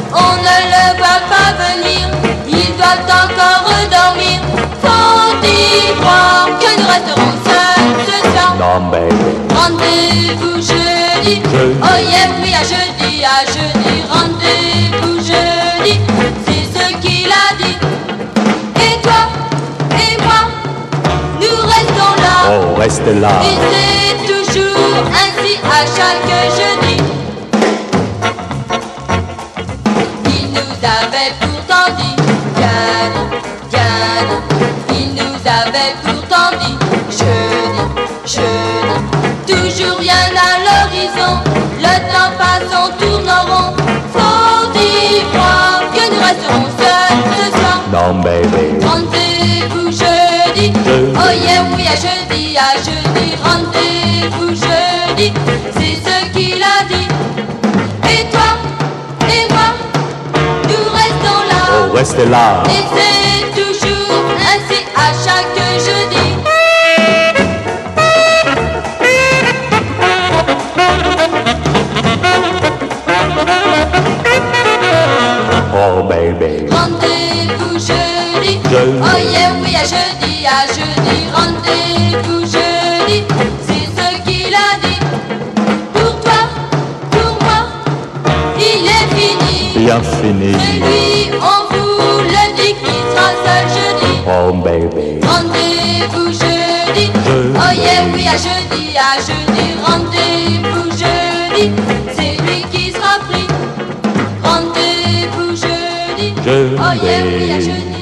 on ne le voit pas venir, ils doivent encore dormir. Faut-y croire que nous resterons seuls ce soir. Non, baby. Rendez-vous jeudi, oh yeah, oui, à jeudi, rendez-vous jeudi, c'est ce qu'il a dit. Et toi, et moi, nous restons là. Oh, restez là. Et c'est toujours ainsi à chaque jeudi. Il nous avait pourtant dit, Diane, Diane, il nous avait pourtant dit, jeudi, toujours rien à l'horizon, le temps passe, on tourne en rond. Faut-y croire que nous resterons seuls ce soir. Non, baby. Rendez-vous jeudi, oh yeah, oui, à jeudi, rendez-vous jeudi, c'est ce qu'il a dit. Et toi, et moi, nous restons là. Oh, restez là. Et c'est toujours ainsi à chaque jeudi. Oh, baby. Rendez-vous jeudi, Jeudi. oh yeah, oui, à jeudi, rendez-vous jeudi, c'est ce qu'il a dit. Pour toi, pour moi, il est fini. Bien fini. C'est lui, on vous le dit, qui sera seul jeudi. Oh, baby. Rendez-vous jeudi, oh yeah, oui, à jeudi, rendez-vous jeudi, c'est lui qui sera pris. Rendez-vous jeudi, oh yeah, oui, à jeudi.